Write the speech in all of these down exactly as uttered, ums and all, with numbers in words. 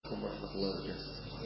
ورحمة الله وبركاته.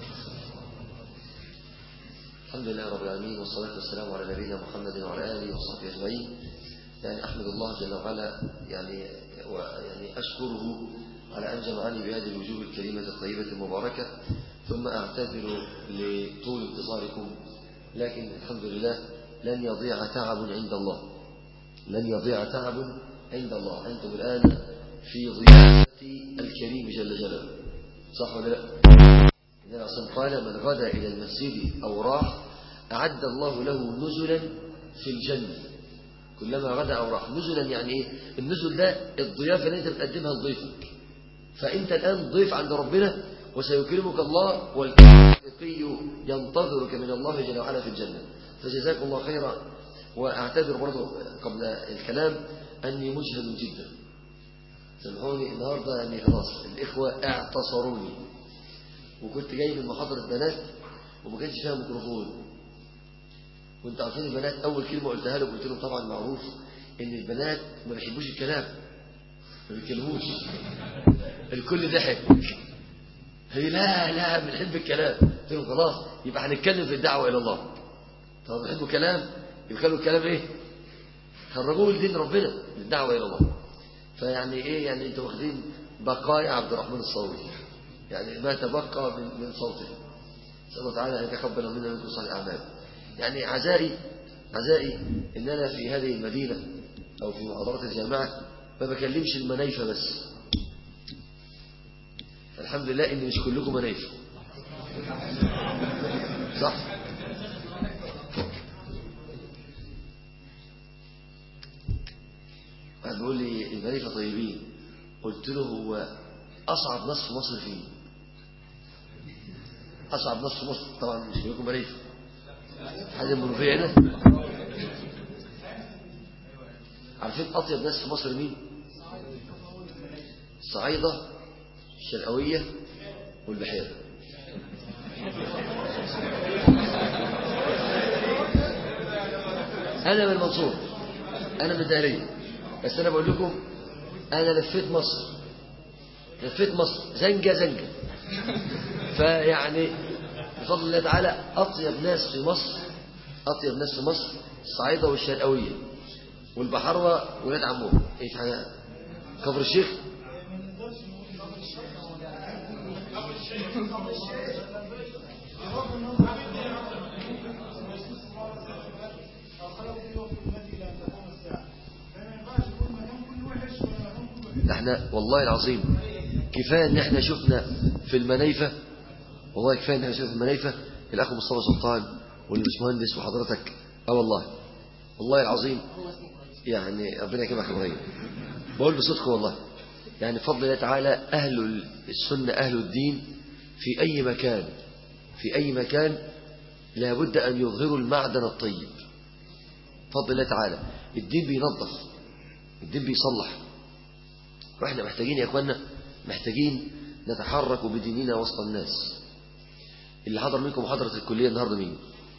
الحمد لله رب العالمين، والصلاة والسلام على نبينا محمد وعلى آله وصحبه أجمعين. يعني أحمد الله جل وعلا، يعني ويعني أشكره على أن جمعني بهذه الوجوه الكريمة الطيبة المباركة، ثم أعتذر لطول انتظاركم، لكن الحمد لله لن يضيع تعب عند الله، لن يضيع تعب عند الله. أنتم الآن في ضيافة الكريم جل جلاله، صح ولا لا؟ النبي صلى قال: من غدا إلى المسجد أو راح أعد الله له نزلا في الجنة. كلما غدا أو راح، نزلا يعني إيه؟ النزل ده الضيافة اللي أنت بتقدمها لضيفك، فأنت الآن ضيف عند ربنا وسيكرمك الله، والكريم ينتظرك من الله جل وعلا في الجنة. فجزاكم الله خيرا. وأعتذر برضو قبل الكلام أني مجهد جدا، سامحوني النهاردة، يعني خلاص الإخوة اعتصروني، وكنت جاي من محاضرة بنات وما كانش فيها ميكروفون، وانت عارفين البنات أول كلمة قلتها لهم قلت لهم طبعا معروف إن البنات ما بيحبوش الكلام، ما بيتكلموش. الكل ضحك، هي لا لا بنحب الكلام. قلت لهم خلاص يبقى هنتكلم في الدعوة إلى الله. طب بيحبوا الكلام، يبقى خلوا الكلام إيه؟ خرجوه لدين ربنا، للدعوة إلى الله. فيعني إيه؟ يعني أنتوا واخدين بقايا عبد الرحمن الصاوي، يعني ما تبقى من من صوته. نسأل الله تعالى أن يتقبل منا ومنكم صالح الأعمال. يعني عزائي عزائي إن أنا في هذه المدينة أو في محاضرات الجامعة ما بكلمش المنايفة بس. الحمد لله إن مش كلكم منايفة، صح؟ واحد بيقول لي المنايفة طيبين، قلت له هو أصعب ناس في مصر فين؟ أصعب ناس في مصر طبعا مش كلكم منايفة، حاجة منوفية هنا. عارفين أطيب ناس في مصر مين؟ الصعايدة، الشرقوية، والبحيرة. أنا من المنصور، أنا من الدهرية، بس أنا بقول لكم أنا لفيت مصر، لفيت مصر زنجة زنجة. فيعني بفضل الله تعالى أطيب ناس في مصر، أطيب ناس في مصر الصعايدة والشرقوية والبحروة ولاد عمهم. إيه حاجة كفر الشيخ؟ احنا والله العظيم كفاية ان احنا شفنا في المنايفة، والله كفاية ان احنا شفنا في المنايفة الاخ مصطفى سلطان والباشمهندس وحضرتك. اه والله والله العظيم، يعني ربنا يكرمك يا ابراهيم، بقول بصدق والله، يعني بفضل الله تعالى اهل السنة اهل الدين في اي مكان في اي مكان لابد ان يظهروا المعدن الطيب. بفضل الله تعالى الدين بينظف، الدين بيصلح، واحنا محتاجين يا اخوانا، محتاجين نتحرك بديننا وسط الناس. اللي حضر منكم محاضرة الكلية النهارده مين؟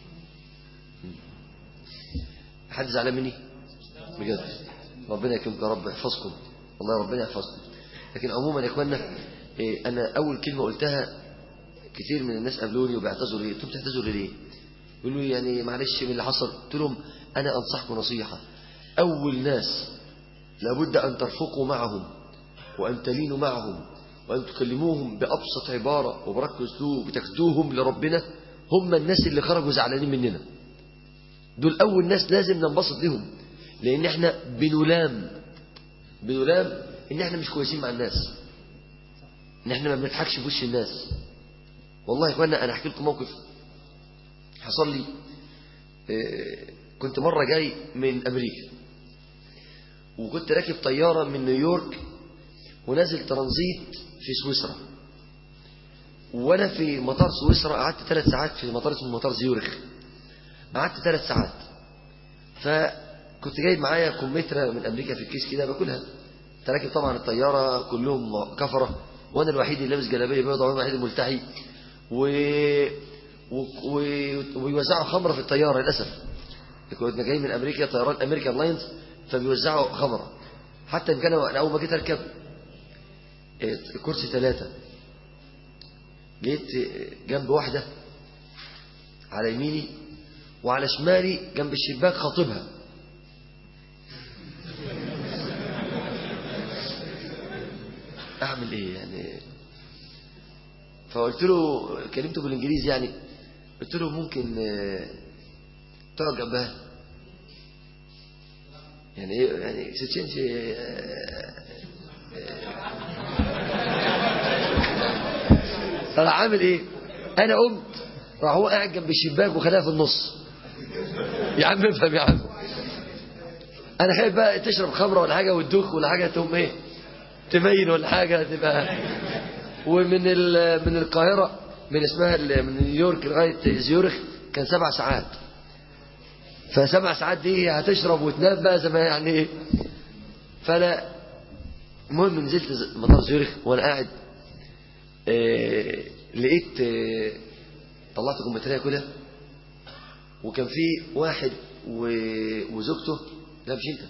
حد زعلان مني؟ بجد ربنا يكرمكم يا رب، يحفظكم والله، ربنا يحفظكم. لكن عموما يا اخوانا إيه، انا اول كلمة قلتها كتير من الناس قابلوني وبيعتذروا لي، انتوا بتعتذروا ليه؟ يقولوا لي يعني معلش من اللي حصل. قلت لهم انا انصحكم نصيحة، اول ناس لابد ان ترفقوا معهم وأن تلينوا معهم وأن تكلموهم بأبسط عبارة وبرك أسلوب بتاخدوهم لربنا، هم الناس اللي خرجوا زعلانين مننا. دول أول ناس لازم ننبسط لهم، لأن احنا بنلام بنلام إن احنا مش كويسين مع الناس، إن احنا ما بنضحكش في وش الناس. والله يا اخوانا أنا أحكي لكم موقف حصل لي. كنت مرة جاي من أمريكا، وكنت راكب طيارة من نيويورك ونازل ترانزيت في سويسرا، وانا في مطار سويسرا قعدت ثلاث ساعات في مطار اسمه مطار زيورخ، قعدت ثلاث ساعات. فكنت جايب معايا كمثرى من امريكا في الكيس كده باكلها. راكب طبعا الطياره كلهم كفره، وانا الوحيد اللي لابس جلابيه بيضاء، وانا الوحيد الملتحي، و... و... و... وبيوزعوا خمره في الطياره. للاسف كنا جايين من امريكا، طيران امريكان لاينز، فبيوزعوا خمره. حتى يمكن انا اول ما جيت اركب كرسي ثلاثة، لقيت جنب واحدة على يميني وعلى شمالي جنب الشباك خاطبها. اعمل ايه يعني؟ فقلت له، كلمته بالانجليزي يعني، قلت له ممكن تقعد جنبها يعني ايه يعني اكستشينج. طلع عامل ايه؟ انا قمت راح هو قاعد جنب الشباك وخلاها في النص. يا عم افهم يا عم، انا خايف بقى تشرب خمره ولا حاجه وتدوخ ولا حاجه تقوم ايه تمين ولا حاجه تبقى. ومن من القاهره من اسمها من نيويورك لغايه زيورخ كان سبع ساعات. فسبع ساعات دي هتشرب وتنام بقى زي ما يعني ايه. فانا المهم نزلت مطار زيورخ وانا قاعد إيه لقيت إيه طلعت كمبيوتريه كلها، وكان في واحد وزوجته، لا مش انت،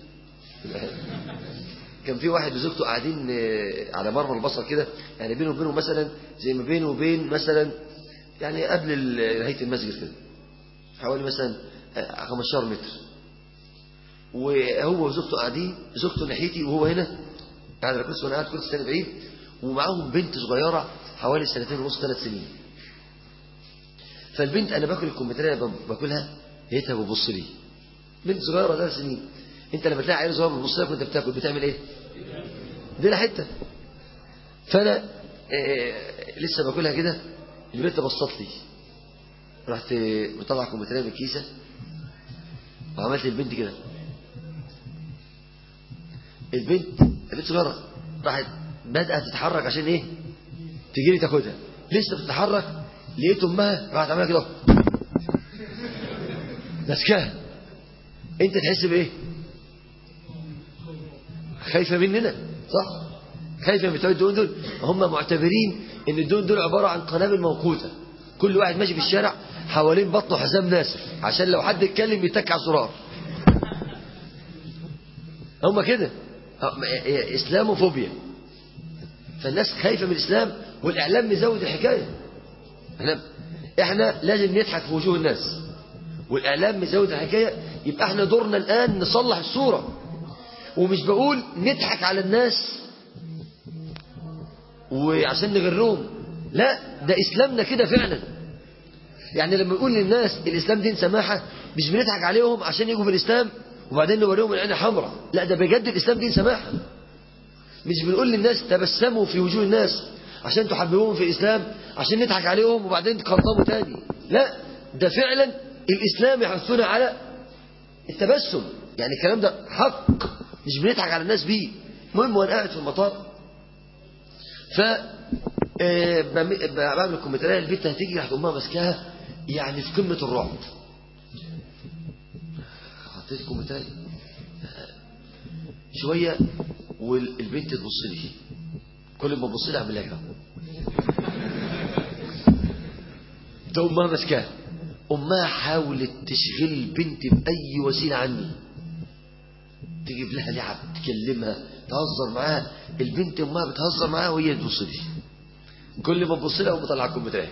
كان في واحد وزوجته قاعدين على مرمى البصر كده، يعني بينه وبينه مثلا زي ما بينه وبين مثلا يعني قبل نهايه المسجد كده حوالي مثلا خمستاشر متر، وهو وزوجته قاعدين، زوجته ناحيتي وهو هنا قاعد على كرسي وانا قاعد كرسي ثاني بعيد، ومعاهم بنت صغيره حوالي سنتين ونص ثلاث سنين. فالبنت انا باكل الكمبيوتر باكلها لقيتها بتبص لي، بنت صغيره ثلاث سنين. انت لما تلاقي عيل صغير بتبص لك وانت بتاكل بتعمل ايه؟ دي حته. فانا إيه لسه باكلها كده، البنت بصت لي، رحت مطلع الكمبيوتر من الكيسه وعملت للبنت كده. البنت البنت صغيره راحت بدات تتحرك عشان ايه؟ تجي لي تاخدها، لسه بتتحرك لقيت امها راحت عامله كده ماسكاها. انت تحس بايه؟ خايفه مننا صح؟ خايفه من بتوع الدهون دول. هم معتبرين ان الدهون دول عباره عن قنابل موقوته، كل واحد ماشي في الشارع حوالين بطنه حزام ناسف عشان لو حد اتكلم يتك على الزرار. هم كده اسلاموفوبيا. فالناس خايفه من الاسلام والاعلام مزود الحكايه. احنا احنا لازم نضحك في وجوه الناس والاعلام مزود الحكايه. يبقى احنا دورنا الان نصلح الصوره، ومش بقول نضحك على الناس وعشان نغرهم، لا، ده اسلامنا كده فعلا. يعني لما نقول للناس الاسلام دين سماحه مش بنضحك عليهم عشان يجوا في الاسلام وبعدين نوريهم العين حمراء، لا، ده بجد الاسلام دين سماحه. مش بنقول للناس تبسموا في وجوه الناس عشان تحببوهم في الاسلام عشان نضحك عليهم وبعدين تقنطموا تاني، لا، ده فعلا الاسلام يحثنا على التبسم. يعني الكلام ده حق مش بنضحك على الناس بيه. المهم وانا قاعد في المطار ف بعمل الكمبيوتريه، البنت هتيجي راح امها ماسكاها يعني في قمه الرعب. حطيت الكمبيوتريه شويه والبنت تبص لي، كل ما تبص لي اعمل لها كده، ده امها ماسكاها. امها حاولت تشغل البنت باي وسيله عني، تجيب لها لعب، تكلمها، تهزر معاها. البنت امها بتهزر معاها وهي تبص لي، كل ما تبص لها وبطلع الكمبيوتر.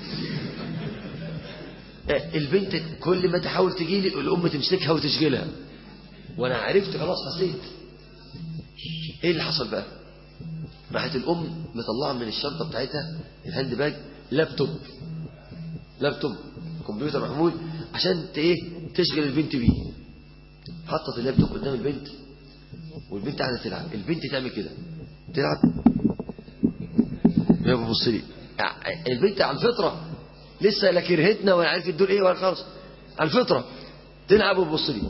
البنت كل ما تحاول تجي لي الام تمسكها وتشغلها، وانا عرفت خلاص، حسيت ايه اللي حصل بقى. راحت الام مطلعه من الشنطه بتاعتها الهاند باج لابتوب لابتوب كمبيوتر محمول عشان ايه تشغل البنت بيه. حطت اللابتوب قدام البنت والبنت قاعده تلعب. البنت تعمل كده تلعب، هي بتبص لي. البنت على الفطره لسه لا كرهتنا ولا عرفت دول ايه ولا خالص، على الفطره تلعب وتبص لي.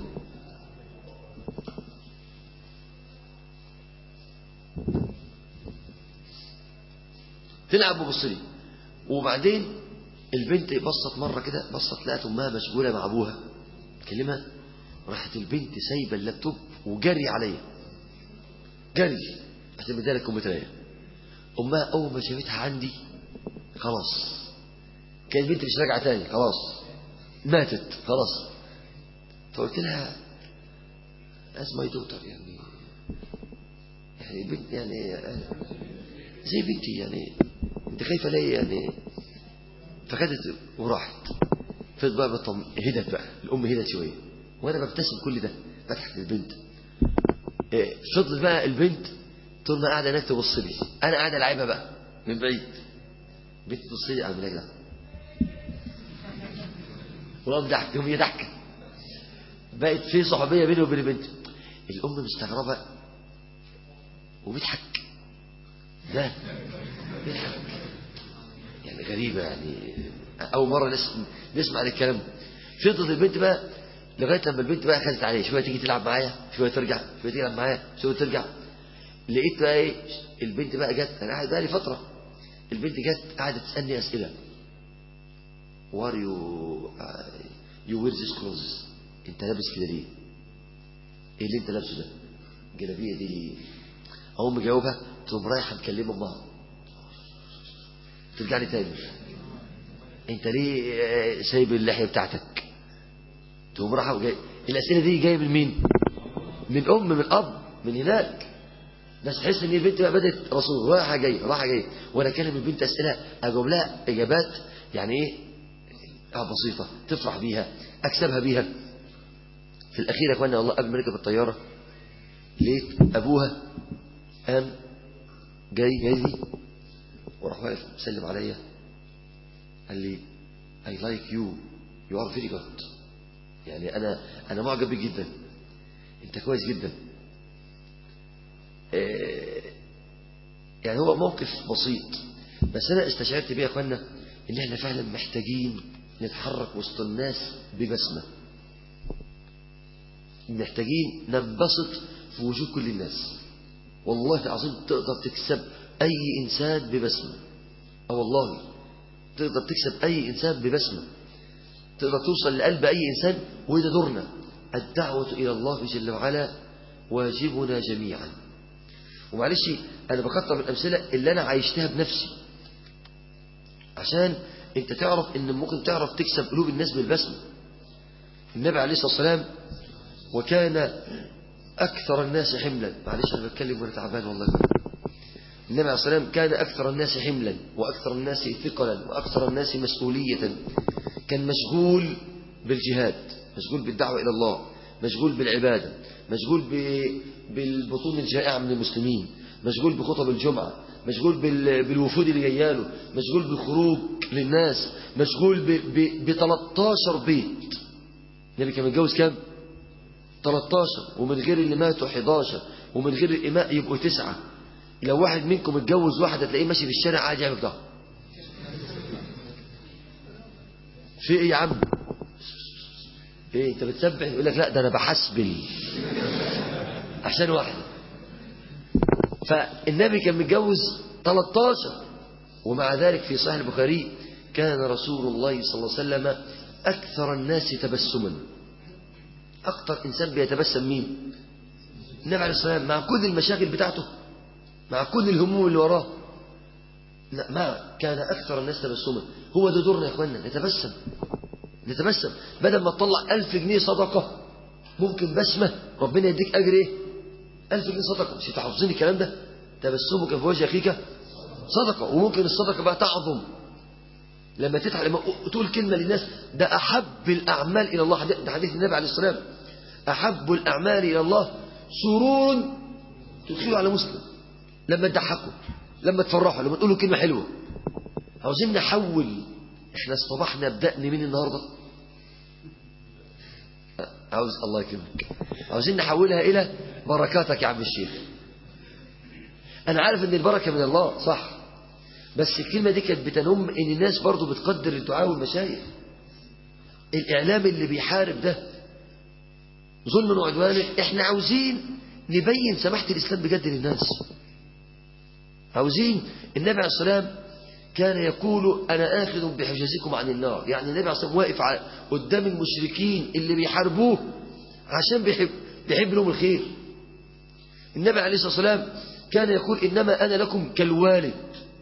تلعب وتبص لي. وبعدين البنت بصت مره كده، بصت لقت امها مشغوله مع ابوها تكلمها، راحت البنت سايبه اللابتوب وجري عليا، جري عشان بديها الكمبيوتريه. امها اول ما شافتها عندي خلاص، كانت البنت مش راجعه تاني، خلاص ماتت خلاص. فقلت لها as my daughter، يعني يعني بنت يعني زي بنتي، يعني انت خايفه ليه يعني؟ فخدت وراحت. فضلت بقى بطم... هدت بقى الأم هدت شوية، وأنا ببتسم كل ده بضحك للبنت. إيه فضلت بقى البنت طول ما قاعدة هناك تبص لي، أنا قاعدة ألعبها بقى من بعيد. بنت تبص لي أعمل إيه ده؟ وأقوم ضحك، يوم هي ضحكة. بقت في صحوبية بيني وبين البنت. الأم مستغربة وبتضحك، ده بيضحك يعني غريبة، يعني أول مرة نسمع عن الكلام. فضلت البنت بقى لغاية لما البنت بقى خدت عليه، شوية تيجي تلعب معايا، شوية ترجع، شوية تلعب معايا، شوية ترجع. لقيت بقى ايه البنت بقى جت، أنا قاعد بقى لي فترة، البنت جت قاعدة تسألني أسئلة. Why you you wear this clothes؟ أنت لابس كده ليه؟ إيه اللي أنت لابسه ده؟ الجلابية دي ليه؟ أقوم مجاوبها، تقوم رايحة مكلمة أمها، ترجع لي تاني، أنت ليه سايب اللحية بتاعتك؟ تقوم رايحة وجاي. الأسئلة دي جاية من مين؟ من أم، من أب، من هناك. بس تحس إن البنت بقى بدأت رسول رايحة جاية رايحة جاية، وأنا أكلم البنت أسئلة أجاوب لها إجابات يعني إيه بسيطة تفرح بيها، أكسبها بيها. في الأخير يا أخوانا والله قبل ما نركب الطيارة لقيت أبوها قام جاي جاي لي وراح واقف سلم عليا، قال لي I like you you are very good. يعني أنا أنا معجب بك جدا، أنت كويس جدا. يعني هو موقف بسيط، بس أنا استشعرت بيه يا أخوانا إن إحنا فعلا محتاجين نتحرك وسط الناس ببسمة، محتاجين ننبسط في وجود كل الناس. والله العظيم تقدر تكسب أي إنسان ببسمة، أو والله تقدر تكسب أي إنسان ببسمة، تقدر توصل لقلب أي إنسان. وإذا دورنا الدعوة إلى الله جل وعلا واجبنا جميعا. ومعلش أنا بخطر من الأمثلة اللي أنا عايشتها بنفسي عشان أنت تعرف إن ممكن تعرف تكسب قلوب الناس بالبسمة. النبي عليه الصلاة والسلام وكان أكثر الناس حملا، معلش أنا بتكلم وأنا تعبان والله. النبي عليه الصلاة والسلام كان أكثر الناس حملا وأكثر الناس ثقلا وأكثر الناس مسؤولية. كان مشغول بالجهاد، مشغول بالدعوة إلى الله، مشغول بالعبادة، مشغول بالبطون الجائعة من المسلمين، مشغول بخطب الجمعة، مشغول بالوفود اللي جاياله، مشغول بالخروج للناس، مشغول ب ثلاثة عشر بيت. النبي كان متجوز كام؟ ثلاثة عشر، ومن غير اللي ماتوا أحد عشر، ومن غير الإماء يبقوا تسعة. لو واحد منكم اتجوز واحدة تلاقيه ماشي في الشارع قاعد يعمل ده. في ايه يا عم؟ ايه انت بتسبح؟ يقول لك لا ده انا بحسبل عشان واحدة. فالنبي كان متجوز ثلاثة عشر، ومع ذلك في صحيح البخاري كان رسول الله صلى الله عليه وسلم أكثر الناس تبسما. أكثر إنسان بيتبسم مين؟ النبي عليه الصلاة والسلام، مع كل المشاغل بتاعته، مع كل الهموم اللي وراه، ما كان أكثر الناس تبسما. هو ده دورنا يا أخوانا، نتبسم نتبسم. بدل ما تطلع ألف جنيه صدقة ممكن بسمة ربنا يديك أجر إيه؟ ألف جنيه صدقة. مش تحافظين الكلام ده؟ تبسمك في وجه أخيك صدقة. وممكن الصدقة بقى تعظم لما تفتح، لما تقول كلمة للناس. ده أحب الأعمال إلى الله، ده حديث النبي عليه الصلاة والسلام، أحب الأعمال إلى الله سرور تدخله على مسلم. لما تضحكوا، لما تفرحوا، لما تقولوا كلمة حلوة. عاوزين نحول. احنا اصطبحنا بدأني من النهاردة، عاوز الله يكرمك، عاوزين نحولها إلى بركاتك يا عم الشيخ. أنا عارف إن البركة من الله صح، بس الكلمة دي كانت بتنم إن الناس برضو بتقدر الدعاء والمشايخ. الإعلام اللي بيحارب ده ظلم وعدوان. احنا عاوزين نبين سماحة الإسلام بجد للناس. عاوزين. النبي عليه الصلاة والسلام كان يقول أنا آخذ بحجزكم عن النار. يعني النبي عليه الصلاة والسلام واقف قدام المشركين اللي بيحاربوه عشان بيحب, بيحب لهم الخير. النبي عليه الصلاة والسلام كان يقول إنما أنا لكم كالوالد،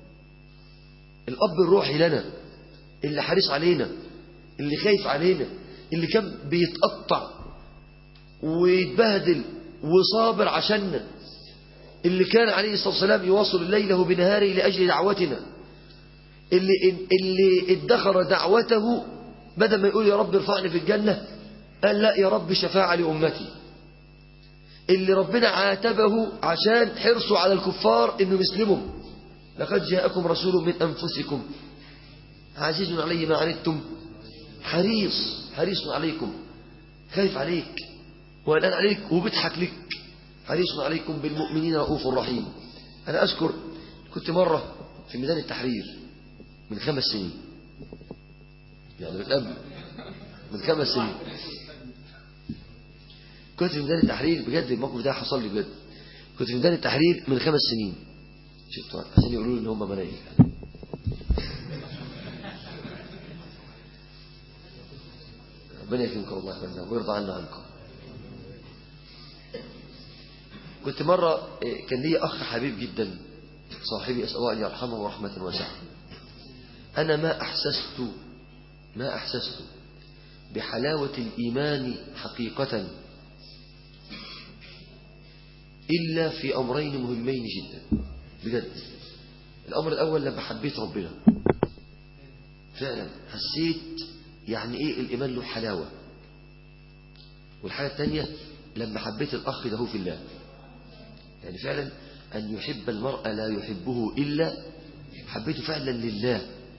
الأب الروحي لنا، اللي حريص علينا، اللي خايف علينا، اللي كان بيتقطع ويتبهدل وصابر عشاننا، اللي كان عليه الصلاة والسلام يواصل ليله بنهاره لأجل دعوتنا، اللي اللي ادخر دعوته بدل ما يقول يا رب ارفعني في الجنة قال لا يا رب شفاعة لأمتي. اللي ربنا عاتبه عشان حرصوا على الكفار انه يسلموا، لقد جاءكم رسول من انفسكم عزيز عليه ما عنتم حريص حريص عليكم، خايف عليك وقلقان عليك وبيضحك لك، حريص عليكم بالمؤمنين رؤوف رحيم. انا اذكر كنت مرة في ميدان التحرير من خمس سنين، يعني من قبل من خمس سنين كنت في ميدان التحرير بجد. الموقف ده حصل لي بجد. كنت في ميدان التحرير من خمس سنين، شفتوا عشان يقولوا لي ان هم منايل. ربنا يكرمكم الله يحفظنا ويرضى عنا عنكم. كنت مرة كان لي أخ حبيب جدا صاحبي، أسأل الله أن يرحمه رحمة واسعة. أنا ما أحسست ما أحسست بحلاوة الإيمان حقيقة إلا في أمرين مهمين جدا بجد. الأمر الأول لما حبيت ربنا فعلا حسيت يعني إيه الإيمان له حلاوة. والحاجة الثانية لما حبيت الأخ ده في الله، يعني فعلا أن يحب المرء لا يحبه إلا حبيته فعلا لله.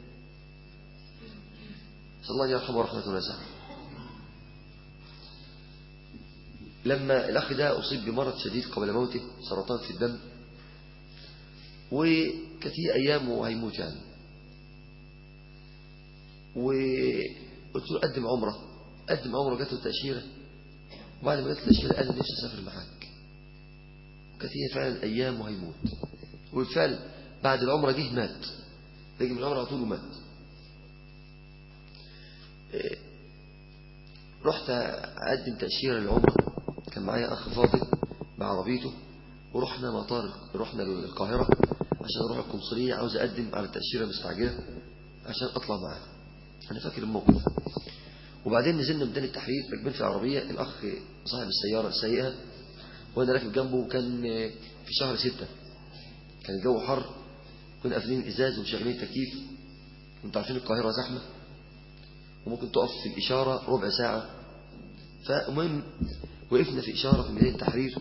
صلى الله عليه يرحمه رحمة واسعة. لما الأخ ده أصيب بمرض شديد قبل موته، سرطان في الدم، وكانت هي أيام وهيموت يعني، وقلت له قدم عمره قدم عمره جات له تأشيرة، وبعد ما جات له تأشيرة قال لي نفسي أسافر معاك. كانت هي فعلا أيام وهيموت، وبالفعل بعد العمرة جه مات، رجع من العمرة على طول ومات. رحت أقدم تأشيرة للعمرة، كان معايا أخ فاضل بعربيته، ورحنا مطار رحنا للقاهرة عشان أروح القنصلية، عاوز أقدم على التأشيرة مستعجلة عشان أطلع معاه. أنا فاكر الموقف. وبعدين نزلنا ميدان التحرير، راكبين في العربية، الأخ صاحب السيارة سايقها وأنا راكب جنبه، وكان في شهر ستة، كان الجو حر، كنا قافلين الإزاز ومشغلين التكييف، وانتوا عارفين القاهرة زحمة وممكن تقف في الإشارة ربع ساعة. فالمهم وقفنا في إشارة في ميدان التحرير،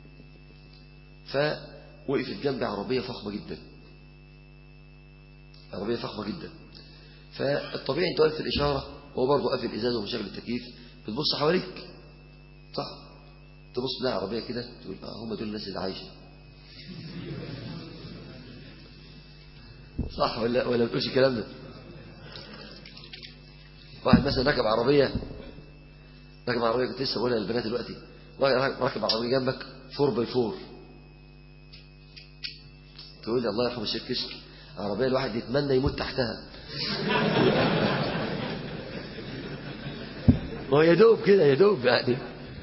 فوقفت جنبي عربية فخمة جدا، عربية فخمة جدا. فالطبيعي انت واقف في الإشارة وهو برضه قافل الإزاز ومشغل التكييف، بتبص حواليك صح، تبص تلاقي عربية كده تقول اه هم دول الناس اللي عايشة صح ولا ولا بتقولش الكلام ده؟ واحد مثلا راكب عربية راكب عربية كنت لسه بقولها للبنات دلوقتي، واحد راكب عربية جنبك فور باي فور، تقول لي الله يرحم الشيخ كشك، عربية الواحد يتمنى يموت تحتها هو يدوب كده يدوب يعني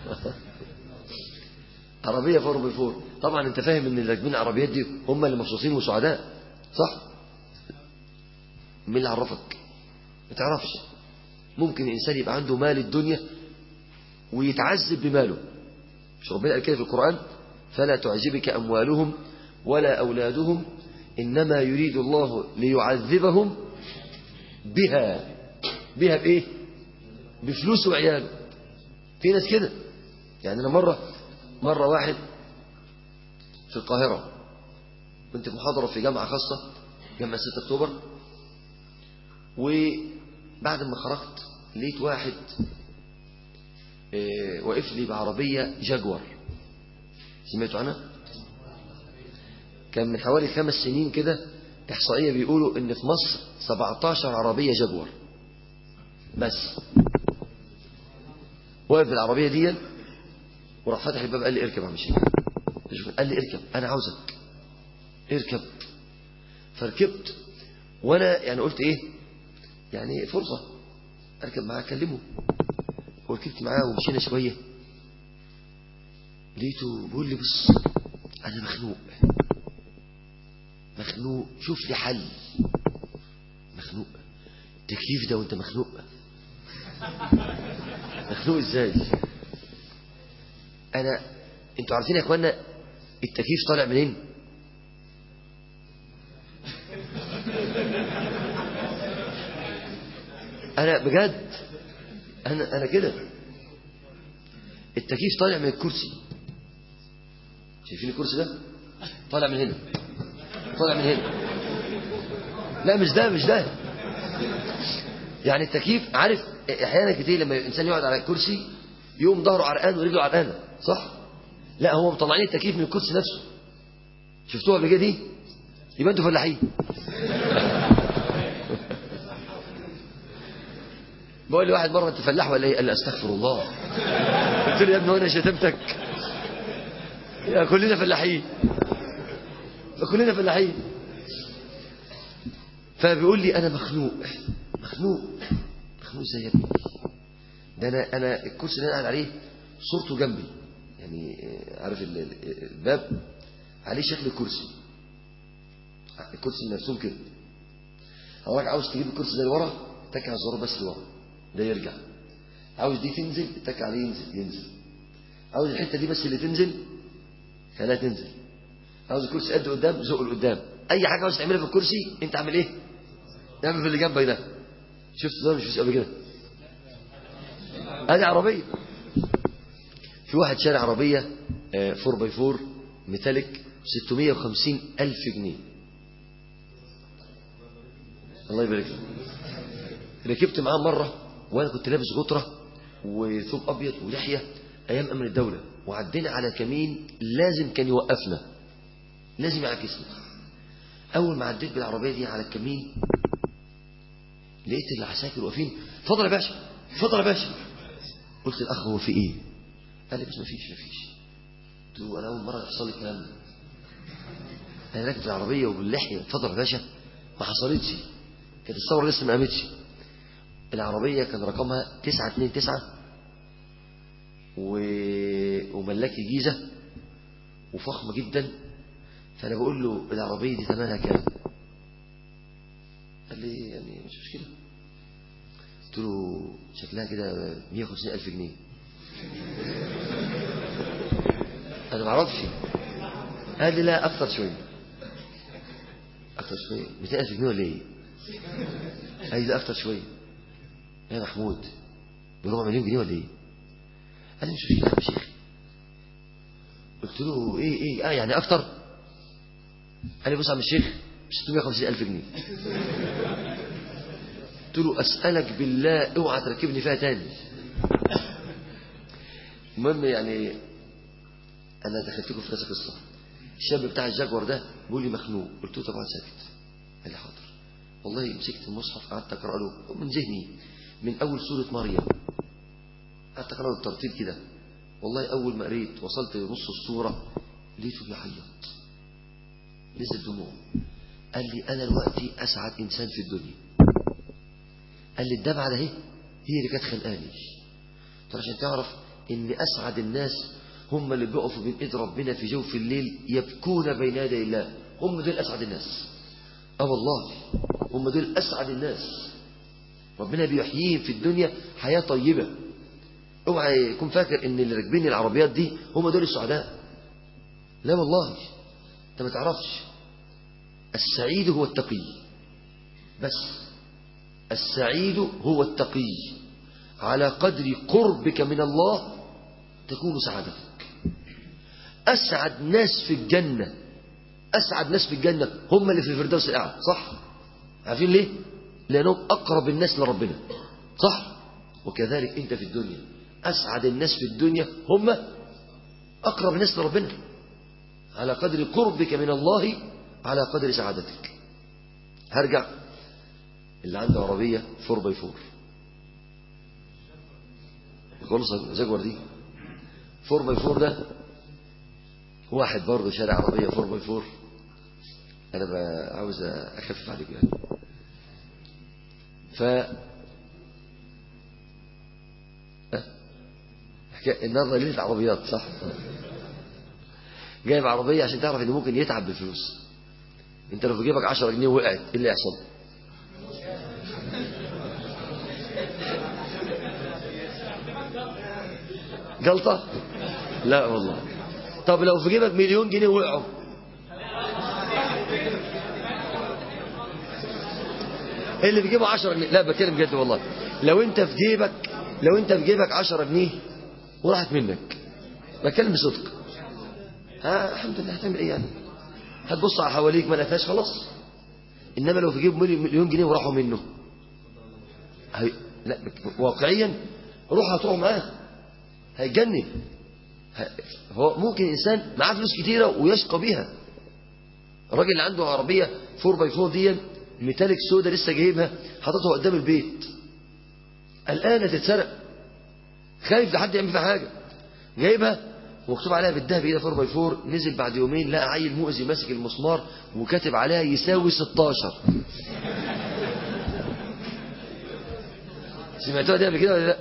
عربية فور باي فور. طبعا انت فاهم ان اللي راكبين العربيات دي هم اللي مبسوطين وسعداء صح؟ مين اللي عرفك؟ ما تعرفش. ممكن الإنسان يبقى عنده مال الدنيا ويتعذب بماله، مش ربنا قال كده في القرآن؟ فلا تعجبك أموالهم ولا أولادهم إنما يريد الله ليعذبهم بها. بها بإيه؟ بفلوس وعياله. في ناس كده يعني. أنا مرة مرة واحد في القاهرة كنت في محاضرة في جامعة خاصة، جامعة ستة أكتوبر، وبعد ما خرجت لقيت واحد اه وقف لي بعربية جاكور، سمعتوا عنها؟ كان من حوالي خمس سنين كده إحصائية بيقولوا إن في مصر سبعتاشر عربية جاكور بس. وقف بالعربية دي وراح فتح الباب قال لي اركب يا عم شيخ. قال لي اركب أنا عاوزك اركب. فركبت وأنا يعني قلت إيه يعني فرصة اركب معاه اكلمه، وركبت معاه ومشينا شوية، لقيته بيقول لي بص انا مخنوق مخنوق شوف لي حل. مخنوق؟ تكييف ده وانت مخنوق؟ مخنوق ازاي؟ انا انتوا عارفين يا اخوانا التكييف طالع منين؟ انا بجد انا انا كده التكييف طالع من الكرسي، شايفين الكرسي ده طالع من هنا، طالع من هنا. لا مش ده مش ده يعني التكييف، عارف احيانا كتير لما الانسان يقعد على الكرسي يقوم ظهره عرقان ورجله عرقانه، صح؟ لا هو مطلعين التكييف من الكرسي نفسه. شفتوها قبل كده دي؟ يبقى انتوا فلاحين. بقول لي واحد مره انت فلاح ولا ايه؟ قال لي استغفر الله. قلت له يا ابني وانا شتمتك؟ يا كلنا فلاحين، كلنا فلاحين. فبيقول لي انا مخنوق مخنوق مخنوق ازاي يا ابني؟ ده انا انا الكرسي اللي انا قاعد عليه صورته جنبي، يعني عارف الباب عليه شكل الكرسي، الكرسي مرسوم كده. حضرتك عاوز تجيب الكرسي ده لورا تك على الزرار بس لورا ده يرجع، عاوز دي تنزل تك عليه ينزل ينزل، عاوز الحته دي بس اللي تنزل خليها تنزل، عاوز الكرسي قد قدام زقه لقدام. اي حاجه عاوز تعملها في الكرسي انت اعمل ايه؟ اعمل في اللي جنبك ده. شفت ده مش شفت قبل كده؟ ادي عربيه، في واحد شارع عربيه فور باي فور ميتاليك ستمية وخمسين الف جنيه. الله يبارك له. ركبت معاه مره وانا كنت لابس غطره وثوب ابيض ولحيه ايام امن الدوله، وعدينا على كمين لازم كان يوقفنا، لازم يعكسنا. اول ما عديت بالعربيه دي على الكمين لقيت العساكر واقفين. اتفضل يا باشا اتفضل يا باشا. قلت الاخ هو في ايه؟ قال لي بس ما فيش ما فيش. قلت له انا اول مره يحصل لي الكلام ده، انا راكب في العربيه وباللحيه اتفضل يا باشا. ما حصلتش، كانت الثوره لسه ما قامتش. العربيه كان رقمها تسعة اتنين تسعة و... وملاكي جيزه وفخمه جدا. فانا بقول له العربيه دي ثمنها كام؟ قال لي يعني مش مشكله. قلت له شكلها كده مية وخمسين الف جنيه. انا ما اعرفش. قال لي لا اكتر شويه اكتر شويه. مئتين الف جنيه ولا ايه؟ قال لي لا اكتر شويه. يا محمود بربع مليون جنيه ولا ايه؟ قال لي مش مشكله يا شيخ. قلت له ايه ايه اه يعني اكتر؟ قال لي بص يا عم الشيخ ستمية وخمسين الف جنيه. قلت له اسالك بالله اوعى تركبني فيها تاني. المهم يعني انا دخلتكم في كذا قصه. الشاب بتاع الجاكور ده بيقول لي مخنوق. قلت له طب اقعد ساكت. قال لي حاضر. والله مسكت المصحف قعدت اقرا له من ذهني من اول سوره مريم، قعدت اقرا له الترتيب كده. والله اول ما قريت وصلت لنص السوره لقيته بيعيط، نزل دموع. قال لي انا دلوقتي اسعد انسان في الدنيا. قال لي الدمعه ده اهي هي اللي كانت خانقاني. عشان تعرف ان اسعد الناس هم اللي بيقفوا بين ايد ربنا في جوف الليل يبكون بين يدي الله، هم دول اسعد الناس. اه والله هم دول اسعد الناس، ربنا بيحييهم في الدنيا حياه طيبه. اوعى يكون فاكر ان اللي راكبين العربيات دي هم دول السعداء، لا والله انت ما تعرفش. السعيد هو التقي، بس السعيد هو التقي. على قدر قربك من الله تكون سعادتك. أسعد ناس في الجنة، أسعد ناس في الجنة هم اللي في الفردوس الأعلى، صح؟ عارفين ليه؟ لأنهم أقرب الناس لربنا، صح؟ وكذلك أنت في الدنيا أسعد الناس في الدنيا هم أقرب الناس لربنا. على قدر قربك من الله على قدر سعادتك. هرجع اللي عنده عربية فور باي فور خلص جاكور دي فور باي فور ده واحد برضه شارع عربية فور باي فور. أنا عاوز أخفف عليكم يعني. ف النهارده ليلة عربيات، صح؟ جايب عربية عشان تعرف إنه ممكن يتعب بالفلوس. أنت لو في جيبك عشرة جنيه وقعت إيه اللي يحصل؟ جلطة؟ لا والله. طب لو في جيبك مليون جنيه وقعوا؟ اللي في جيبه عشرة جنيه، لا بتكلم جد والله، لو انت في جيبك لو انت في جيبك عشرة جنيه وراحت منك، بتكلم بصدق، ها الحمد لله، هتعمل ايه يعني؟ هتبص على حواليك ما لقيتهاش خلاص. انما لو في جيب مليون جنيه وراحوا منه، هي... لا واقعيا روح هتروح معاه، هيتجنن. هو ممكن انسان معاه فلوس كتيره ويشقى بيها. الراجل اللي عنده عربيه فور باي فور دي ميتاليك سودا لسه جايبها حاططها قدام البيت، قلقانه تتسرق، خايف لحد يعمل فيها حاجه، جايبها ومكتوب عليها بالذهب ايه فور باي فور. نزل بعد يومين لقى عيل مؤذي ماسك المسمار وكاتب عليها يساوي ستاشر. سمعتوها دي قبل كده ولا لا؟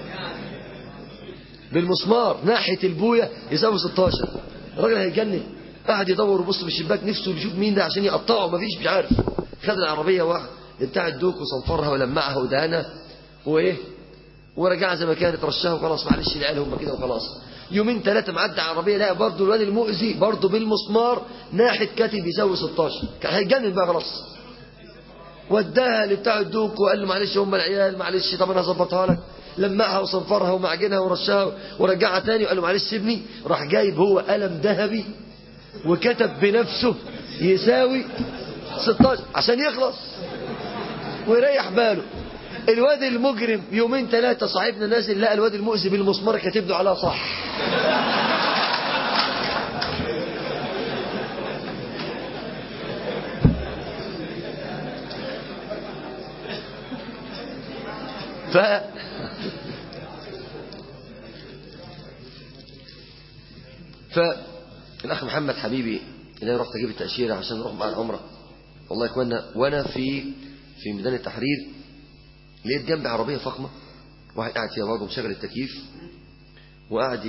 بالمسمار ناحيه البويه يساوي ستاشر. الراجل هيتجنن، قاعد يدور ويبص بالشباك نفسه يشوف مين ده عشان يقطعه، مفيش، مش عارف. خد العربيه واحد بتاع الدوك وصنفرها ولمعها ودهنها وايه ورجعها زي ما كانت، رشها وخلاص، معلش العيال هم كده وخلاص. يومين ثلاثه معدي عربيه لا برضه الواد المؤذي برضه بالمسمار ناحيه كاتب يساوي ستاشر. كان هيتجنن بقى خلاص. وداها لبتاع الدوك وقال له معلش هم العيال، معلش طب انا هظبطها لك، لمعها وصنفرها ومعجنها ورشها ورجعها تاني وقال له معلش سيبني. راح جايب هو قلم ذهبي وكتب بنفسه يساوي ستاشر عشان يخلص ويريح باله. الواد المجرم يومين ثلاثة صاحبنا نازل لقى الواد المؤذي بالمسمار كاتب له عليها صح. ف فالأخ محمد حبيبي اللي أنا رحت أجيب التأشيرة عشان نروح مع العمرة، والله يا إخوانا وأنا في في ميدان التحرير لقيت جنبي عربية فخمة، واحد قاعد فيها برضه مشغل التكييف وقاعد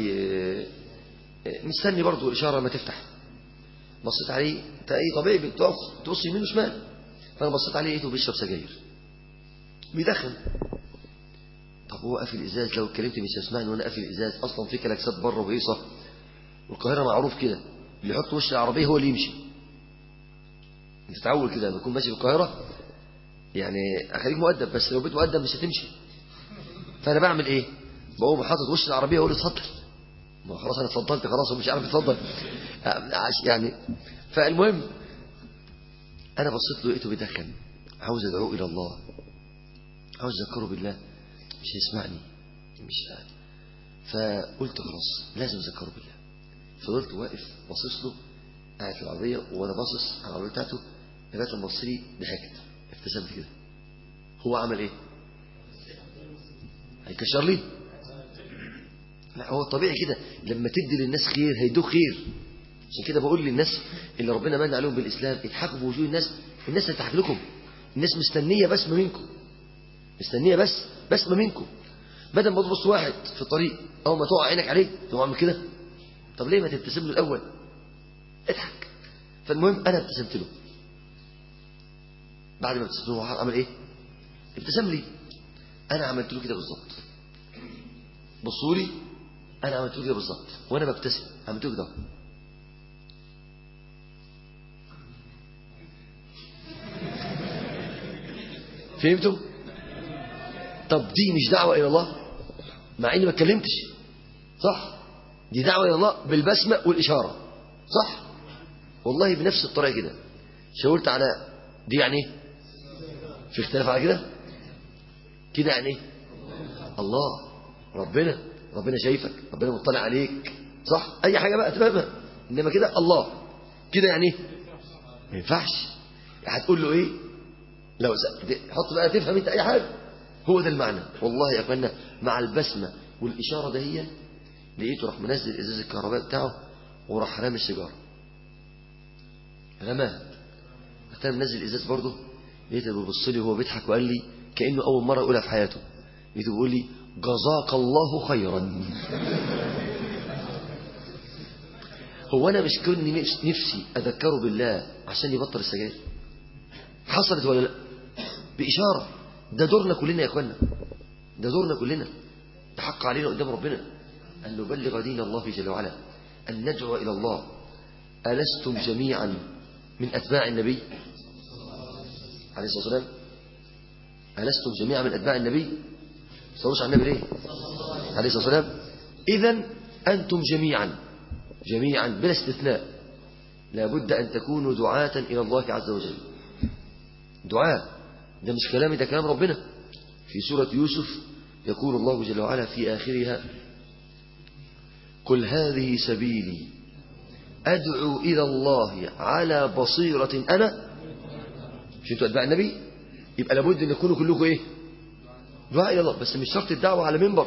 مستني برضه الإشارة ما تفتح. بصيت عليه، أنت إيه طبيعي بتقف تبص يمين وشمال، فأنا بصيت عليه لقيته بيشرب سجاير بيدخن. طب هو قافل الإزاز، لو اتكلمت مش هيسمعني وأنا قافل الإزاز، أصلا في كلاكسات بره وهيصة، والقاهرة معروف كده اللي يحط وش العربية هو اللي يمشي. أنت تتعود كده لما تكون ماشي في القاهرة يعني أخليك مؤدب، بس لو بقيت مؤدب مش هتمشي. فأنا بعمل إيه؟ بقوم حاطط وش العربية وأقول اتفضل، ما خلاص أنا اتفضلت خلاص ومش عارف اتفضل يعني. فالمهم أنا بصيت له لقيته بيدخن، عاوز أدعوه إلى الله، عاوز أذكره بالله، مش هيسمعني مش فاهم. فقلت خلاص لازم أذكره بالله. فضلت واقف باصص له قاعد في العربية وأنا باصص على العربية بتاعته لغاية لما بص لي ضحكت ابتسمت كده. هو عمل إيه؟ هيكشر لي؟ لا هو طبيعي كده، لما تدي للناس خير هيدوك خير. عشان كده بقول للناس اللي ربنا من عليهم بالإسلام اضحكوا بوجوه الناس، الناس هتضحك لكم، الناس مستنية بسمة منكم، مستنية بس بسمة منكم. بدل ما تبص واحد في الطريق أول ما تقع عينك عليه تقوم عامل كده، طب ليه ما تبتسم له الأول؟ اضحك. فالمهم أنا ابتسمت له، بعد ما ابتسمت له عمل إيه؟ ابتسم لي. أنا عملت له كده بالظبط، بصوا لي أنا عملت له كده بالظبط وأنا ببتسم عملت له كده. فهمتم؟ طب دي مش دعوة إلى الله مع إني ما اتكلمتش، صح؟ دي دعوة إلى الله بالبسمة والإشارة، صح؟ والله بنفس الطريقة كده شاورت على دي، يعني ايه؟ في اختلاف على كده كده يعني ايه؟ الله، ربنا ربنا شايفك، ربنا مطلع عليك، صح؟ أي حاجة بقى تفهمها، إنما كده الله كده يعني ايه؟ ما ينفعش. هتقول له ايه؟ لو حط بقى تفهم انت اي حاجه، هو ده المعنى. والله يا اخوانا مع البسمه والاشاره دهيا لقيته راح منزل ازاز الكهرباء بتاعه وراح رامي السيجاره، رماها. رحت انا منزل ازاز برضه، لقيته بيبص لي وهو بيضحك وقال لي كانه اول مره يقولها في حياته، لقيته بيقول لي جزاك الله خيرا. هو انا مش كني نفسي اذكره بالله عشان يبطل السجاير؟ حصلت ولا لا؟ بإشارة. ده دورنا كلنا يا اخوانا، ده دورنا كلنا، ده حق علينا قدام ربنا أن نبلغ دين الله جل وعلا، أن ندعو إلى الله. ألستم جميعا من أتباع النبي عليه الصلاة والسلام؟ ألستم جميعا من أتباع النبي؟ صلوش على النبي ليه عليه الصلاة والسلام. إذن أنتم جميعا جميعا بلا استثناء لابد أن تكونوا دعاة إلى الله عز وجل. دعاء، ده مش كلامي، ده كلام ربنا. في سورة يوسف يقول الله جل وعلا في آخرها: قل هذه سبيلي أدعو إلى الله على بصيرة أنا. مش انتوا أتباع النبي؟ يبقى لابد أن يكونوا كلكم إيه؟ دعاء إلى الله. بس مش شرط الدعوة على منبر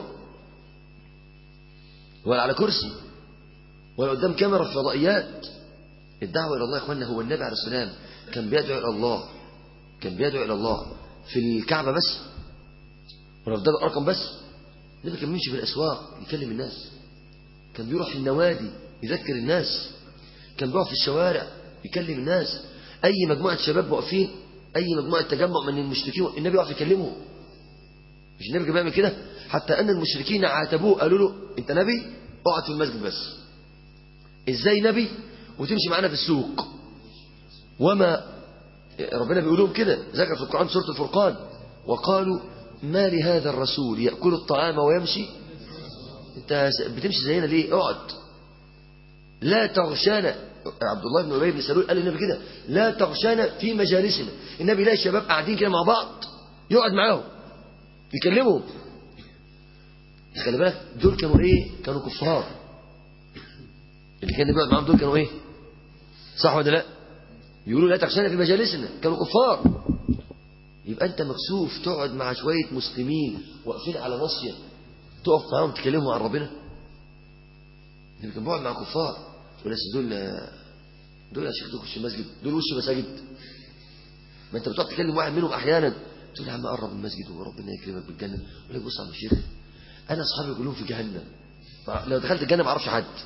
ولا على كرسي ولا قدام كاميرا في فضائيات. الدعوة إلى الله يا إخواننا، هو النبي عليه السلام كان بيدعو إلى الله كان بيدعو إلى الله في الكعبة بس ولا في دار الأرقم بس. النبي كان بيمشي في الأسواق يكلم الناس، كان بيروح في النوادي يذكر الناس، كان بيقف في الشوارع يكلم الناس. أي مجموعة شباب واقفين، أي مجموعة تجمع من المشركين، النبي يقف يكلمهم. مش النبي كان بيعمل كده؟ حتى أن المشركين عاتبوه، قالوا له: أنت نبي؟ اقعد في المسجد بس. إزاي نبي وتمشي معنا في السوق؟ وما ربنا بيقول لهم كده، ذكر في القرآن سورة الفرقان: وقالوا ما لهذا الرسول يأكل الطعام ويمشي. انت بتمشي زينا ليه؟ اقعد. لا تغشانا. عبد الله بن أبي بن سلول قال للنبي كده: لا تغشانا في مجالسنا. النبي يلاقي الشباب قاعدين كده مع بعض يقعد معاهم يكلمهم. خلي بالك دول كانوا ايه؟ كانوا كفار. اللي كان بيقعد معاهم دول كانوا ايه؟ صح ولا لا؟ يقولوا لا تغشانا في مجالسنا، كانوا كفار. يبقى انت مكسوف تقعد مع شوية مسلمين واقفين على ناصية تقف معاهم تكلمهم عن ربنا؟ اللي كان بيقعد مع كفار ولسه دول دول يا شيخ دول خش المسجد، دول وش مساجد. ما انت بتقعد تكلم واحد منهم احيانا تقول: يا عم قرب من المسجد وربنا يكرمك بالجنه. يقول لك: بص يا عم الشيخ، انا اصحابي كلهم في جهنم، لو دخلت الجنه ما اعرفش حد.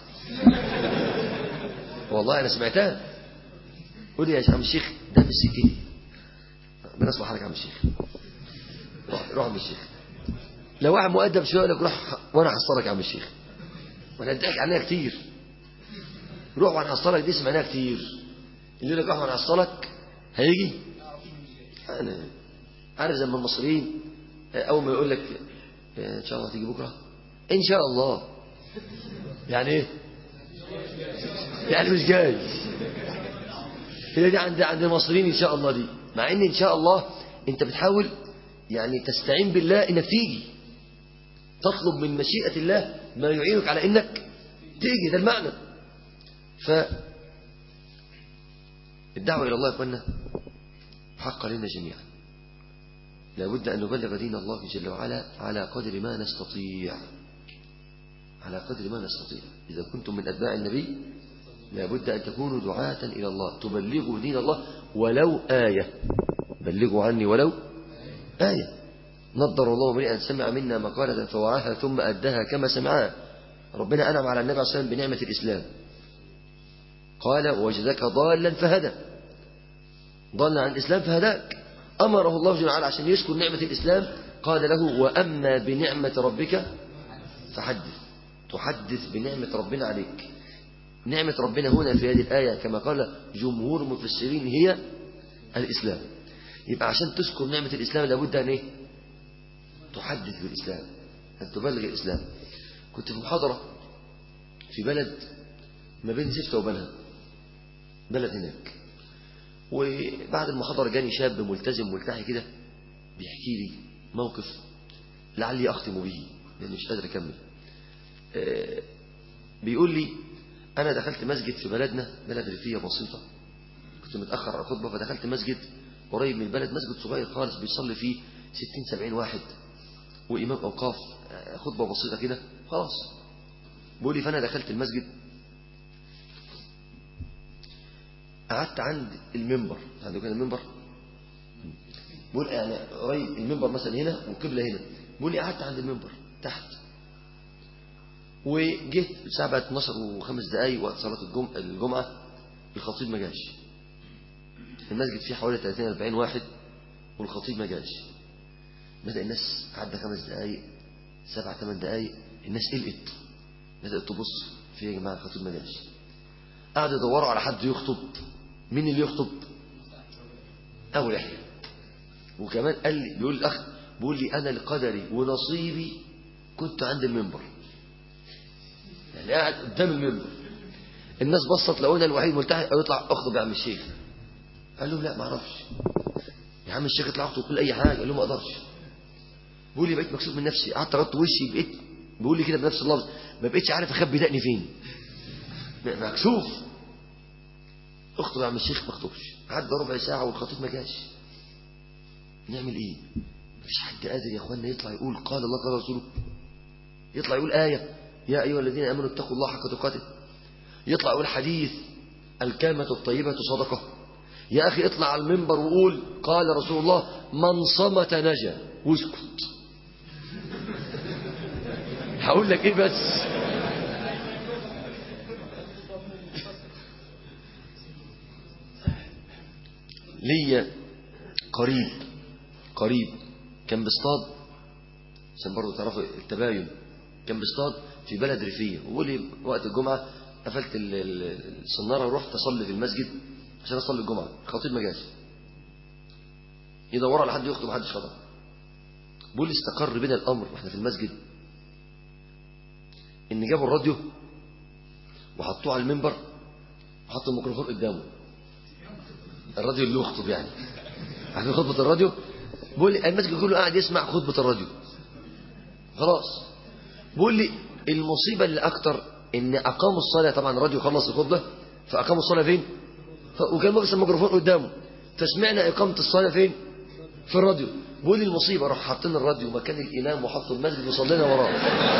والله انا سمعتها. قول يا عم الشيخ ده في سكتي، انا اسمع حضرتك يا عم الشيخ، روح روح يا عم الشيخ. لو واحد مؤدب شويه يقول لك: روح وانا هحصلك يا عم الشيخ، وانا اديك عنها كتير. روح وانا هحصلك دي سمعناها كتير. اللي يقول لك روح وانا هحصلك هيجي. انا عارف زي ما المصريين اول ما يقول لك ان شاء الله تيجي بكره، ان شاء الله يعني ايه؟ يعني مش جاي. هي دي عند عند المصريين ان شاء الله دي، مع ان ان شاء الله انت بتحاول يعني تستعين بالله انك تيجي، تطلب من مشيئة الله ما يعينك على انك تيجي. ده المعنى. فالدعوة الى الله يا اخوانا حق لنا جميعا. لابد ان نبلغ دين الله جل وعلا على قدر ما نستطيع، على قدر ما نستطيع. اذا كنتم من اتباع النبي لابد ان تكونوا دعاة الى الله، تبلغوا دين الله ولو آية. بلغوا عني ولو آية. نضر الله امرئا سمع منا مقالة فوعاها ثم أداها كما سمعها. ربنا أنعم على النبي عليه الصلاة والسلام بنعمة الإسلام، قال: وجدك ضالا فهدى. ضل عن الإسلام فهداك. أمره الله جل وعلا عشان يشكر نعمة الإسلام، قال له: وأما بنعمة ربك فحدث. تحدث بنعمة ربنا عليك. نعمة ربنا هنا في هذه الآية كما قال جمهور المفسرين هي الإسلام. يبقى عشان تذكر نعمة الإسلام لابد أن إيه؟ تحدث بالإسلام، أن تبلغ الإسلام. كنت في محاضرة في بلد ما بين زفتة وبنها، بلد هناك، وبعد المحاضرة جاني شاب ملتزم ملتحي كده بيحكي لي موقف لعلي أختم به لأني مش قادر أكمل. بيقول لي: أنا دخلت مسجد في بلدنا، بلد ريفية بسيطة، كنت متأخر على خطبة فدخلت مسجد قريب من البلد، مسجد صغير خالص بيصلي فيه ستين سبعين واحد وإمام أوقاف، خطبة بسيطة كده خلاص. بيقول لي: فأنا دخلت المسجد، قعدت عند المنبر، عنده كان المنبر، بيقول يعني قريب المنبر مثلا هنا والقبلة هنا. بيقول لي: قعدت عند المنبر تحت، وجيت الساعة بقت اتناشر وخمس دقايق وقت صلاة الجمعة, الجمعة الخطيب ما جاش. المسجد فيه حوالي ثلاثين أربعين واحد والخطيب ما جاش. بدأ الناس عدى خمس دقايق سبع ثمان دقايق، الناس قلقت، بدأت تبص في يا جماعة الخطيب ما جاش. قعدوا يدوروا على حد يخطب. مين اللي يخطب؟ أبو يحيى. وكمان قال لي بيقول الأخ بيقول لي أنا لقدري ونصيبي كنت عند المنبر، يعني قاعد قدام المنبر، الناس بصت لقونا الوحيد ملتحي أو يطلع أخطب يا عم الشيخ. قال لهم لا ما أعرفش يا عم الشيخ، اطلع اخطب كل أي حاجة. قال له ما أقدرش. بيقول لي بقيت مكسوف من نفسي، قعدت أغطي وشي، بقيت بيقول لي كده بنفس اللفظ ما بقيتش عارف أخبي دقني فين، مكسوف. اخطب يا عم الشيخ، ما اخطبش. عدى ربع ساعة والخطيب ما جاش. نعمل ايه؟ مفيش حد قادر يا اخوانا يطلع يقول قال الله قال رسوله، يطلع يقول آية يا أيها الذين آمنوا اتقوا الله حق تقاته، يطلع يقول حديث الكلمة الطيبة صدقة. يا أخي اطلع على المنبر وقول قال رسول الله من صمت نجا، واسكت. هقول لك ايه بس؟ ليا قريب قريب كان بيصطاد، عشان برضه تعرفوا التباين، كان بيصطاد في بلد ريفية، وقول لي وقت الجمعة قفلت الصنارة ورحت أصلي في المسجد عشان أصلي الجمعة، الخطيب ما جاش، يدوروا على حد يخطب محدش خطب. بيقول لي استقر بنا الأمر واحنا في المسجد إن جابوا الراديو وحطوه على المنبر وحطوا الميكروفون قدامه، الراديو اللي يخطب يعني عارفين خطبة الراديو. بيقول لي المسجد كله قاعد يسمع خطبة الراديو خلاص. بيقول لي المصيبة اللي أكتر إن أقاموا الصلاة، طبعا الراديو خلص الخطبة فأقاموا الصلاة فين؟ وكان مغسل الميكروفون قدامه، فسمعنا إقامة الصلاة فين؟ في الراديو. بيقول لي المصيبة راح حاطين الراديو مكان الإمام وحطوا المسجد وصلينا وراه.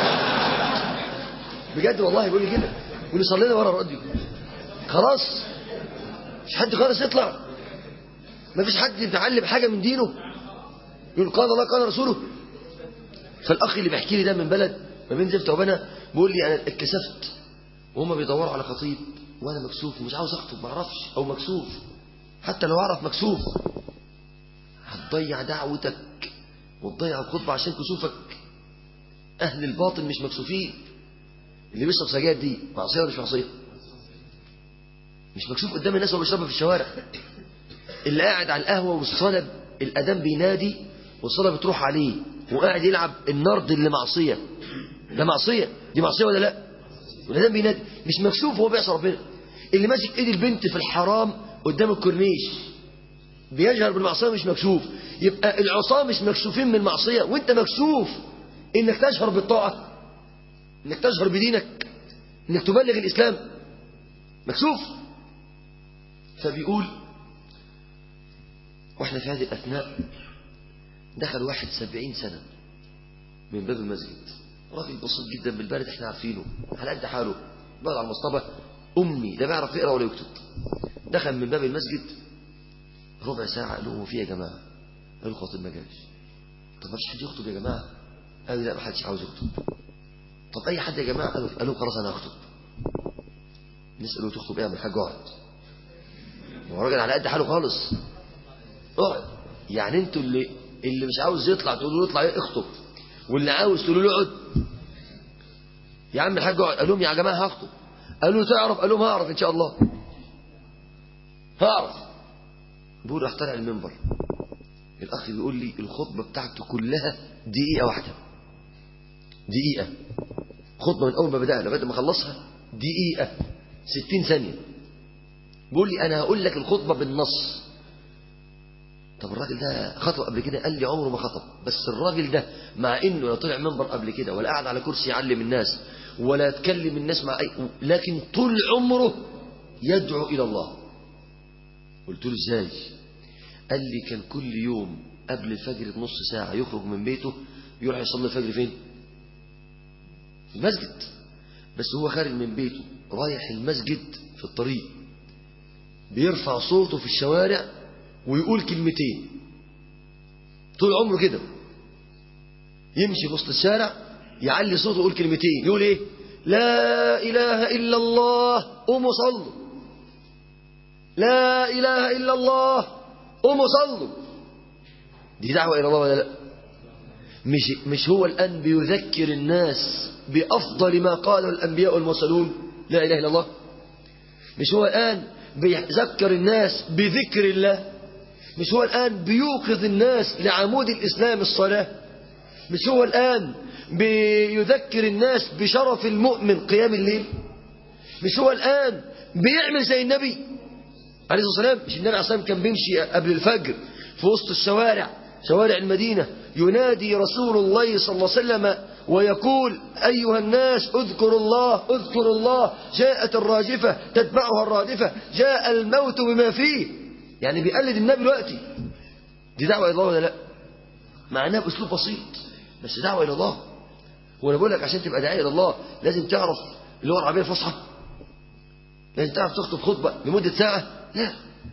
بجد والله بيقول لي كده، بيقول لي صلينا ورا الراديو خلاص، مش حد خالص يطلع، ما فيش حد يتعلم حاجة من دينه، يقول قال الله قال رسوله. فالأخ اللي بيحكي لي ده من بلد ما بين زفت وبنا، بيقول لي أنا اتكسفت وهم بيدوروا على خطيب وأنا مكسوف ومش عاوز أخطب، ما أعرفش أو مكسوف، حتى لو أعرف مكسوف. هتضيع دعوتك وتضيع الخطبة عشان كسوفك. أهل الباطل مش مكسوفين. اللي بيشرب سجاير دي معصية ولا مش معصية؟ مش مكسوف قدام الناس وهو بيشربها في الشوارع. اللي قاعد على القهوة والصلاة الأذان بينادي والصلاة بتروح عليه وقاعد يلعب النرد اللي معصية، ده معصية، دي معصية ولا لا؟ والأذان بينادي مش مكسوف وهو بيعصي ربنا. اللي ماسك ايد البنت في الحرام قدام الكورنيش بيجهر بالمعصية مش مكسوف. يبقى العصاة مش مكسوفين من المعصية، وانت مكسوف انك تجهر بالطاعة، انك تجهر بدينك، انك تبلغ الإسلام، مكسوف. فبيقول واحنا في هذه الأثناء دخل واحد سبعين سنة من باب المسجد، راجل بسيط جدا بالبلد احنا عارفينه على قد حاله، بقى على المصطبة أمي لا بيعرف يقرأ ولا يكتب. دخل من باب المسجد ربع ساعة، قالوا له في يا جماعة، قالوا الخطيب ما جاش. طب ما فيش حد يخطب يا جماعة؟ قالوا لا ما حدش عاوز يخطب. طب أي حد يا جماعة؟ قالوا قالوا خلاص أنا هخطب. نسأله تخطب إيه يا عم الحاج؟ اقعد. هو راجل على قد حاله خالص، اقعد. يعني انتوا اللي اللي مش عاوز يطلع تقولوا له اطلع اخطب، واللي عاوز تقولوا له اقعد. يا عم الحاج اقعد. قال لهم يا جماعة هخطب. قالوا له تعرف؟ قال لهم هعرف إن شاء الله هعرف. بيقول راح طالع المنبر، الأخ بيقول لي الخطبة بتاعته كلها دقيقة واحدة، دقيقة خطبة من أول ما بدأها لغاية ما خلصها دقيقة ستين ثانية. بيقول لي أنا هقول لك الخطبة بالنص. طب الراجل ده خطب قبل كده؟ قال لي عمره ما خطب، بس الراجل ده مع إنه لا طلع منبر قبل كده ولا قاعد على كرسي يعلم الناس ولا يتكلم الناس مع أي، لكن طول عمره يدعو إلى الله. قلت له ازاي؟ قال لي كان كل يوم قبل الفجر بنص ساعة يخرج من بيته يروح يصلي الفجر فين؟ في المسجد. بس هو خارج من بيته رايح المسجد في الطريق بيرفع صوته في الشوارع ويقول كلمتين طول عمره كده، يمشي في وسط الشارع يعلي صوته ويقول كلمتين، يقول ايه؟ لا إله إلا الله قوموا صلوا، لا إله إلا الله قوموا صلوا. دي دعوة إلى الله ولا لا؟ مش مش هو الآن بيذكر الناس بأفضل ما قاله الأنبياء والمرسلون لا إله إلا الله؟ مش هو الآن بيذكر الناس بذكر الله؟ مش هو الآن بيوقظ الناس لعمود الإسلام الصلاة؟ مش هو الآن بيذكر الناس بشرف المؤمن قيام الليل؟ مش هو الآن بيعمل زي النبي عليه الصلاة والسلام؟ مش النبي عليه الصلاة والسلام كان بيمشي قبل الفجر في وسط الشوارع، شوارع المدينة، ينادي رسول الله صلى الله عليه وسلم ويقول أيها الناس اذكروا الله اذكروا الله، جاءت الراجفة تتبعها الرادفة، جاء الموت بما فيه. يعني بيقلد النبي دلوقتي. دي دعوة إلى الله ولا لا؟ معناها بأسلوب بسيط بس دعوة إلى الله. وأنا بقول لك عشان تبقى داعية إلى الله لازم تعرف اللغة العربية الفصحى؟ لازم تعرف تخطب خطبة لمدة ساعة؟ لا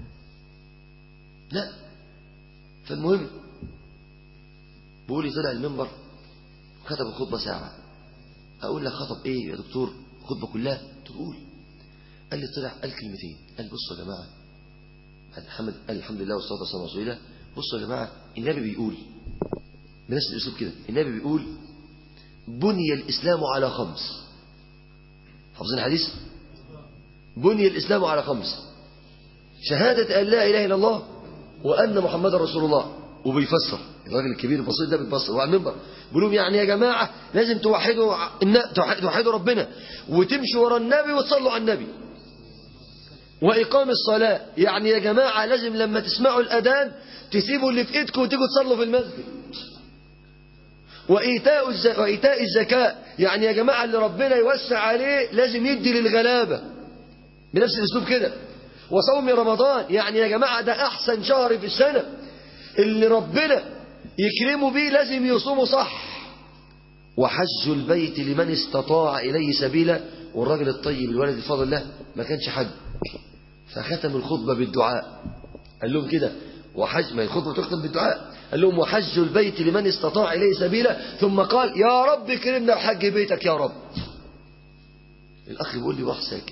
لا. فالمهم بقول لي طلع المنبر خطب الخطبة ساعة. أقول لك خطب إيه يا دكتور؟ خطبة كلها؟ تقول. قال لي طلع قال كلمتين، قال بصوا يا جماعة، محمد قال الحمد لله والصلاة والسلام على رسول الله، بصوا يا جماعة النبي بيقول بنفس الأسلوب كده، النبي بيقول بني الإسلام على خمس. حافظين الحديث؟ بني الإسلام على خمس: شهادة أن لا إله إلا الله وأن محمد رسول الله. وبيفسر الراجل الكبير البسيط ده بيفسر وعلى المنبر بيقول لهم يعني يا جماعة لازم توحدوا توحدوا ربنا وتمشوا ورا النبي وتصلوا على النبي. وإقام الصلاة يعني يا جماعة لازم لما تسمعوا الأذان تسيبوا اللي في إيدكم وتيجوا تصلوا في المسجد. وإيتاء الز... وإيتاء الزكاة يعني يا جماعة اللي ربنا يوسع عليه لازم يدي للغلابة، بنفس الأسلوب كده. وصوم رمضان يعني يا جماعة ده أحسن شهر في السنة، اللي ربنا يكرمه بيه لازم يصومه صح. وحج البيت لمن استطاع إليه سبيلا. والراجل الطيب الولد الفاضل له ما كانش حج، فختم الخطبة بالدعاء. قال لهم كده وحج، ما الخطبة تختم بالدعاء، قال لهم وحج البيت لمن استطاع إليه سبيلا، ثم قال يا رب كرمنا بحج بيتك يا رب. الأخ بيقول لي واحد ساكت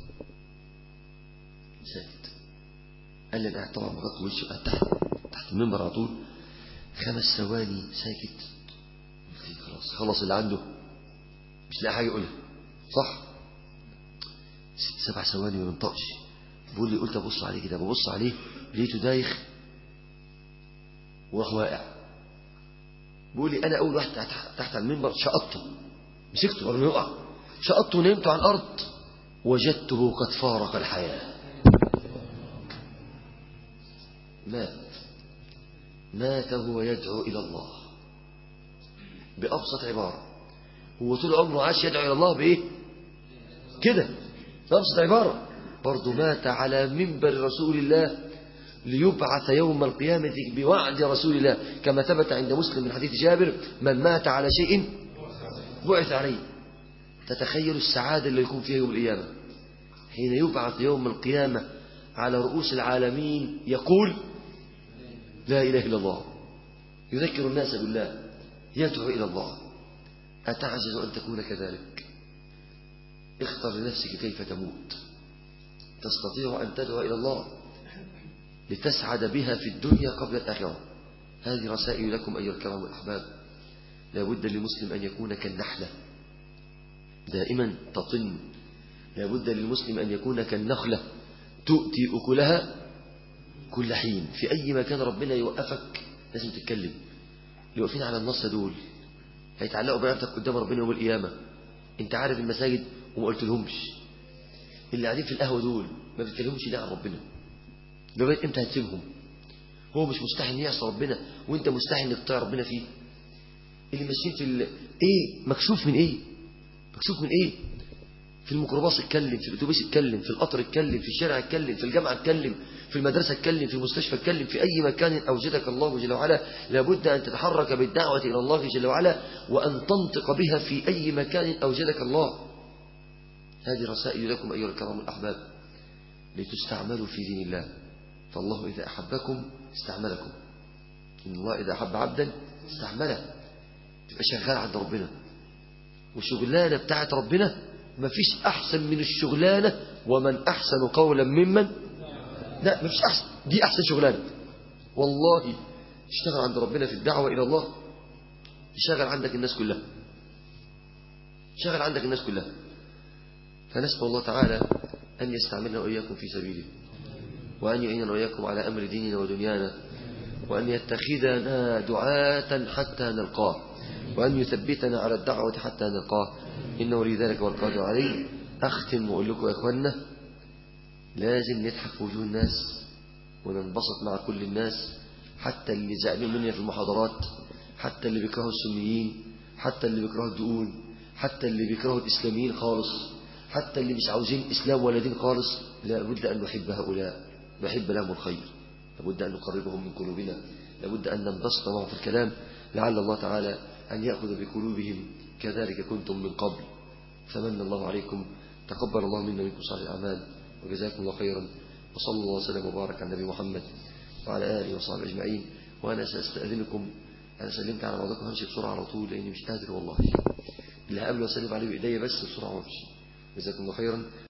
ساكت. قال لي أنا طبعا مغطي وشه تحت تحت المنبر على طول، خمس ثواني ساكت. خلاص خلص اللي عنده، مش لاقي حاجة يقولها صح. ست سبع ثواني ما بينطقش. بيقول لي قلت ابص عليه كده، ببص عليه لقيته دايخ وراح واقع. بيقول لي انا اول واحد تحت على المنبر شقطته، مسكته قبل ما يقع، شقطته ونمته على الارض وجدته قد فارق الحياه. مات مات وهو يدعو الى الله بابسط عباره. هو طول عمره عاش يدعو الى الله بايه كده؟ بابسط عباره. برضه مات على منبر رسول الله ليبعث يوم القيامة بوعد رسول الله، كما ثبت عند مسلم من حديث جابر من مات على شيء بعث عليه. تتخيل السعادة اللي يكون فيها يوم القيامة حين يبعث يوم القيامة على رؤوس العالمين يقول لا إله إلا الله، يذكر الناس بالله، يدعو إلى الله. أتعجز أن تكون كذلك؟ اختر لنفسك كيف تموت. تستطيع أن تدعو إلى الله لتسعد بها في الدنيا قبل الآخرة. هذه رسائل لكم أيها الكرام الأحباب. لا بد للمسلم أن يكون كالنحلة دائما تطن، لا بد للمسلم أن يكون كالنخلة تؤتي أكلها كل حين. في أي مكان ربنا يوقفك لازم تتكلم. اللي واقفين على النص دول هيتعلقوا برقبتك قدام ربنا يوم القيامة. انت عارف المساجد وما قلت لهمش. اللي قاعدين في القهوة دول ما بتكلمهمش ليه عن ربنا؟ لغاية امتى هتسيبهم؟ هو مش مستحي ان يعصى ربنا وانت مستحي انك تطيع ربنا فيه؟ اللي ماشيين في ال... ايه مكشوف من ايه؟ مكشوف من ايه؟ في الميكروباص اتكلم، في الاتوبيس اتكلم، في القطر اتكلم، في الشارع اتكلم، في الجامعة اتكلم، في المدرسة اتكلم، في المستشفى اتكلم، في اي مكان اوجدك الله جل وعلا لابد ان تتحرك بالدعوة الى الله جل وعلا وان تنطق بها في اي مكان اوجدك الله. هذه رسائل لكم ايها الكرام الاحباب لتستعملوا في دين الله. فالله إذا أحبكم استعملكم، إن الله إذا أحب عبدا استعمله. تبقى شغال عند ربنا، والشغلانة بتاعت ربنا ما فيش أحسن من الشغلانة. ومن أحسن قولا ممن لا ما فيش أحسن، دي أحسن شغلانة والله. اشتغل عند ربنا في الدعوة إلى الله، اشتغل عندك الناس كلها، اشتغل عندك الناس كلها. فنسأل الله تعالى أن يستعملنا وإياكم في سبيله. وأن يعيننا وإياكم على أمر ديننا ودنيانا، وأن يتخذنا دعاة حتى نلقاه، وأن يثبتنا على الدعوة حتى نلقاه، إنه ولي ذلك والقادر عليه. أختم وأقول لكم يا إخواننا، لازم نضحك في وجوه الناس وننبسط مع كل الناس، حتى اللي زعلوا مني في المحاضرات، حتى اللي بيكرهوا السنيين، حتى اللي بيكرهوا الدقون، حتى اللي بيكرهوا الإسلاميين خالص، حتى اللي مش عاوزين إسلام ولا دين خالص. لابد أن نحب هؤلاء، نحب لهم الخير، لابد أن نقربهم من قلوبنا، لابد أن ننبسط معهم في الكلام، لعل الله تعالى أن يأخذ بقلوبهم كذلك كنتم من قبل. فمن الله عليكم، تقبل الله منا ومنكم صالح الأعمال، وجزاكم الله خيرا، وصلى الله وسلم وبارك على النبي محمد وعلى آله وصحبه أجمعين. وأنا سأستأذنكم، أنا سلمت على بعضكم، همشي بسرعة على طول لأني مش قادر والله، اللي هقابله وسلم عليه بإيديا بس بسرعة وامشي. جزاكم الله خيرا.